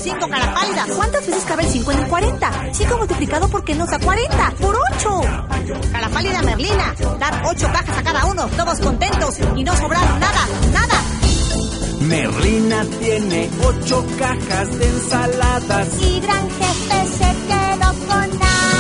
5 cara pálida. ¿Cuántas veces cabe el 5 en el 40? 5 multiplicado por qué nos da 40. ¡Por 8! Cara pálida Merlina. Dar 8 cajas a cada uno, todos contentos y no sobrar nada, nada. Merlina tiene 8 cajas de ensaladas y Gran Jefe se quedó con nada.